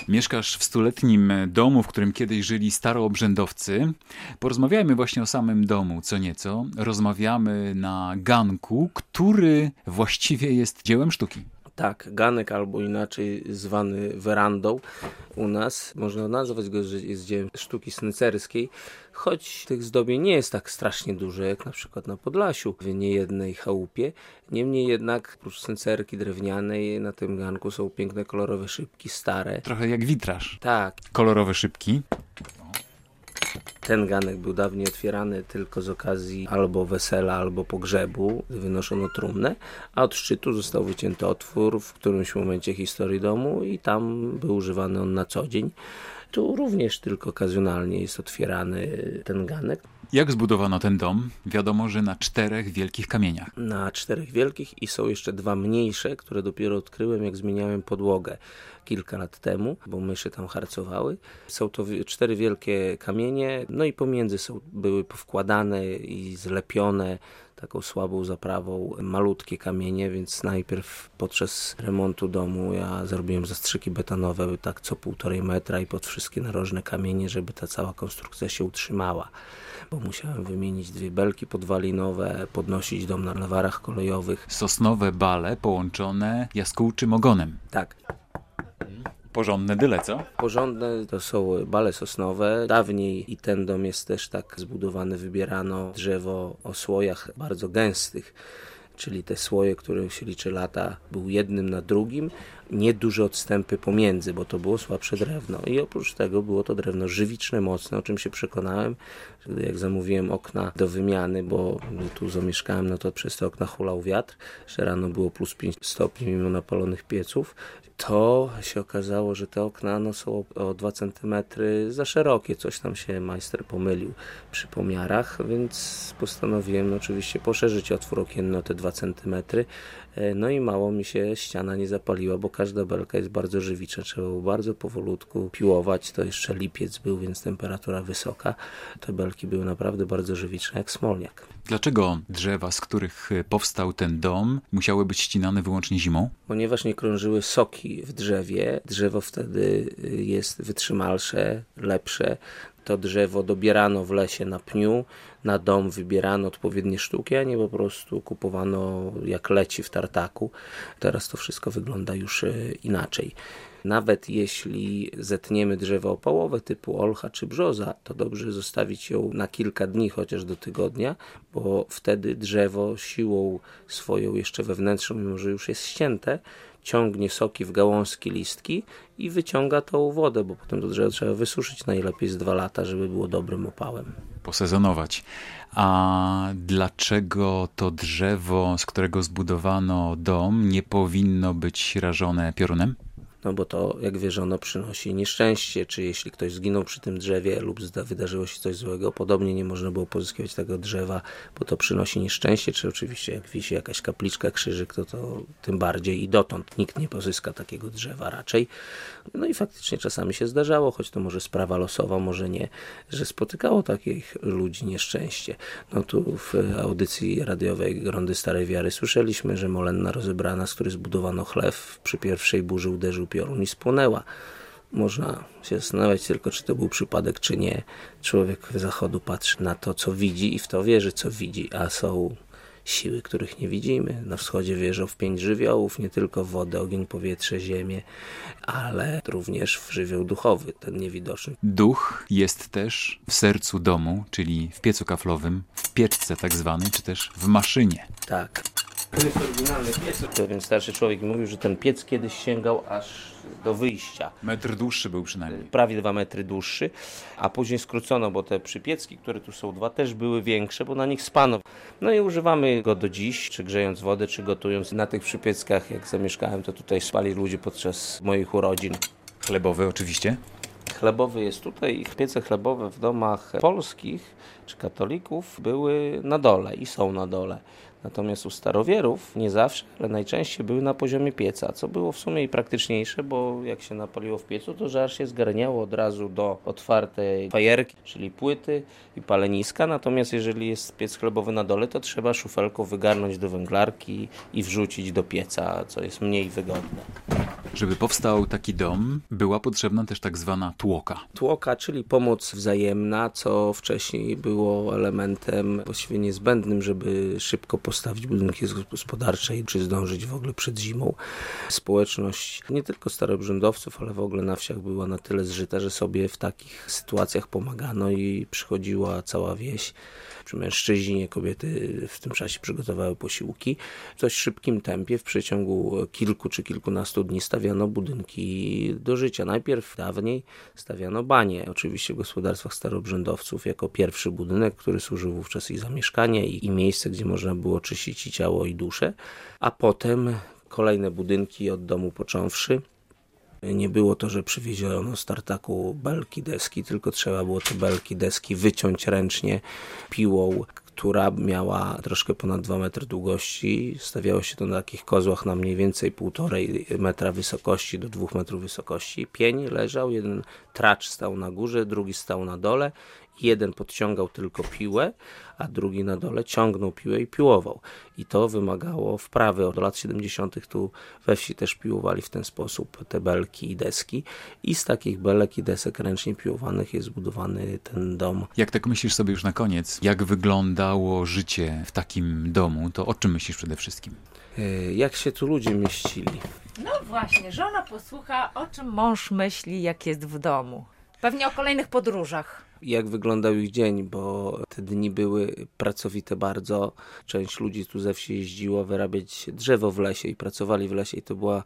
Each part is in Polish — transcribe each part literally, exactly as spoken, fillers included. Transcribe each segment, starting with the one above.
Mieszkasz w stuletnim domu, w którym kiedyś żyli staroobrzędowcy. Porozmawiajmy właśnie o samym domu co nieco. Rozmawiamy na ganku, który właściwie jest dziełem sztuki. Tak, ganek albo inaczej zwany werandą u nas. Można nazwać go, że jest dziełem sztuki snycerskiej, choć tych zdobień nie jest tak strasznie dużo, jak na przykład na Podlasiu, w niejednej chałupie. Niemniej jednak, oprócz snycerki drewnianej, na tym ganku są piękne, kolorowe szybki, stare. Trochę jak witraż. Tak. Kolorowe szybki. Ten ganek był dawniej otwierany tylko z okazji albo wesela, albo pogrzebu, gdy wynoszono trumnę, a od szczytu został wycięty otwór w którymś momencie historii domu i tam był używany on na co dzień. Tu również tylko okazjonalnie jest otwierany ten ganek. Jak zbudowano ten dom? Wiadomo, że na czterech wielkich kamieniach. Na czterech wielkich i są jeszcze dwa mniejsze, które dopiero odkryłem, jak zmieniałem podłogę kilka lat temu, bo myszy tam harcowały. Są to cztery wielkie kamienie, no i pomiędzy są, były powkładane i zlepione taką słabą zaprawą malutkie kamienie, więc najpierw podczas remontu domu ja zrobiłem zastrzyki betonowe tak co półtorej metra i pod wszystkie narożne kamienie, żeby ta cała konstrukcja się utrzymała. Bo musiałem wymienić dwie belki podwalinowe, podnosić dom na lewarach kolejowych. Sosnowe bale połączone jaskółczym ogonem. Tak. Porządne dyle, co? Porządne to są bale sosnowe. Dawniej i ten dom jest też tak zbudowany, wybierano drzewo o słojach bardzo gęstych, czyli te słoje, które się liczy lata, był jednym na drugim, nieduże odstępy pomiędzy, bo to było słabsze drewno. I oprócz tego było to drewno żywiczne, mocne, o czym się przekonałem, że jak zamówiłem okna do wymiany, bo tu zamieszkałem, no to przez te okna hulał wiatr, że rano było plus pięć stopni mimo napalonych pieców, to się okazało, że te okna no, są o dwa centymetry za szerokie. Coś tam się majster pomylił przy pomiarach, więc postanowiłem no, oczywiście poszerzyć otwór okienny o te dwa centymetry. No i mało mi się ściana nie zapaliła, bo każda belka jest bardzo żywiczna. Trzeba było bardzo powolutku piłować. To jeszcze lipiec był, więc temperatura wysoka. Te belki były naprawdę bardzo żywiczne, jak smolniak. Dlaczego drzewa, z których powstał ten dom, musiały być ścinane wyłącznie zimą? Ponieważ nie krążyły soki w drzewie. Drzewo wtedy jest wytrzymalsze, lepsze. To drzewo dobierano w lesie na pniu, na dom wybierano odpowiednie sztuki, a nie po prostu kupowano jak leci w tartaku. Teraz to wszystko wygląda już inaczej. Nawet jeśli zetniemy drzewo opałowe typu olcha czy brzoza, to dobrze zostawić ją na kilka dni, chociaż do tygodnia, bo wtedy drzewo siłą swoją jeszcze wewnętrzną, mimo że już jest ścięte, ciągnie soki w gałązki, listki i wyciąga tą wodę, bo potem to drzewo trzeba wysuszyć najlepiej z dwa lata, żeby było dobrym opałem. Posezonować. A dlaczego to drzewo, z którego zbudowano dom, nie powinno być rażone piorunem? No bo to, jak wierzono, przynosi nieszczęście, czy jeśli ktoś zginął przy tym drzewie lub zda, wydarzyło się coś złego, podobnie nie można było pozyskiwać tego drzewa, bo to przynosi nieszczęście, czy oczywiście jak wisi jakaś kapliczka, krzyżyk, to to tym bardziej i dotąd nikt nie pozyska takiego drzewa raczej. No i faktycznie czasami się zdarzało, choć to może sprawa losowa, może nie, że spotykało takich ludzi nieszczęście. No tu w audycji radiowej Rondy Starej Wiary słyszeliśmy, że molenna rozebrana, z której zbudowano chlew, przy pierwszej burzy uderzył piorun i spłonęła. Można się zastanawiać tylko, czy to był przypadek, czy nie. Człowiek z zachodu patrzy na to, co widzi i w to wierzy, co widzi, a są siły, których nie widzimy. Na wschodzie wierzą w pięć żywiołów, nie tylko w wodę, ogień, powietrze, ziemię, ale również w żywioł duchowy, ten niewidoczny. Duch jest też w sercu domu, czyli w piecu kaflowym, w pieczce tak zwanej, czy też w maszynie. Tak. To jest oryginalny piec. Pewien starszy człowiek mówił, że ten piec kiedyś sięgał aż do wyjścia. Metr dłuższy był przynajmniej. Prawie dwa metry dłuższy, a później skrócono, bo te przypiecki, które tu są dwa, też były większe, bo na nich spano. No i używamy go do dziś, czy grzejąc wodę, czy gotując. Na tych przypieckach, jak zamieszkałem, to tutaj spali ludzie podczas moich urodzin. Chlebowy oczywiście. Chlebowy jest tutaj. Piece chlebowe w domach polskich czy katolików były na dole i są na dole. Natomiast u starowierów nie zawsze, ale najczęściej były na poziomie pieca, co było w sumie i praktyczniejsze, bo jak się napaliło w piecu, to żar się zgarniało od razu do otwartej fajerki, czyli płyty i paleniska. Natomiast jeżeli jest piec chlebowy na dole, to trzeba szufelką wygarnąć do węglarki i wrzucić do pieca, co jest mniej wygodne. Żeby powstał taki dom, była potrzebna też tak zwana tłoka. Tłoka, czyli pomoc wzajemna, co wcześniej było elementem właściwie niezbędnym, żeby szybko postawić budynki gospodarcze i czy zdążyć w ogóle przed zimą. Społeczność nie tylko staroobrzędowców, ale w ogóle na wsiach była na tyle zżyta, że sobie w takich sytuacjach pomagano i przychodziła cała wieś. Przy mężczyźnie kobiety w tym czasie przygotowały posiłki. W dość szybkim tempie, w przeciągu kilku czy kilkunastu dni stawiano budynki do życia. Najpierw dawniej stawiano banie, oczywiście w gospodarstwach staroobrzędowców, jako pierwszy budynek, który służył wówczas i za mieszkanie, i, i miejsce, gdzie można było czyścić i ciało, i duszę, a potem kolejne budynki od domu począwszy. Nie było to, że przywieziono z tartaku belki, deski, tylko trzeba było te belki, deski wyciąć ręcznie piłą, która miała troszkę ponad dwa metry długości. Stawiało się to na takich kozłach na mniej więcej półtorej metra wysokości do dwóch metrów wysokości. Pień leżał, jeden tracz stał na górze, drugi stał na dole. Jeden podciągał tylko piłę, a drugi na dole ciągnął piłę i piłował. I to wymagało wprawy. Od lat siedemdziesiątych tu we wsi też piłowali w ten sposób te belki i deski. I z takich belek i desek ręcznie piłowanych jest zbudowany ten dom. Jak tak myślisz sobie już na koniec, jak wyglądało życie w takim domu, to o czym myślisz przede wszystkim? Jak się tu ludzie mieścili? No właśnie, żona posłucha, o czym mąż myśli, jak jest w domu. Pewnie o kolejnych podróżach. Jak wyglądał ich dzień, bo te dni były pracowite bardzo. Część ludzi tu ze wsi jeździło wyrabiać drzewo w lesie i pracowali w lesie i to była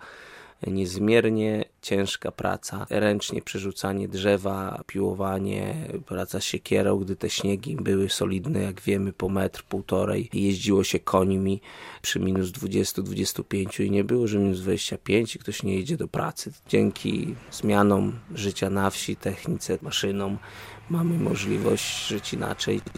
niezmiernie ciężka praca. Ręcznie przerzucanie drzewa, piłowanie, praca siekierą, gdy te śniegi były solidne, jak wiemy, po metr, półtorej. Jeździło się końmi przy minus dwudziestu, dwudziestu pięciu i nie było, że minus dwadzieścia pięć i ktoś nie jedzie do pracy. Dzięki zmianom życia na wsi, technice, maszynom mamy możliwość żyć inaczej.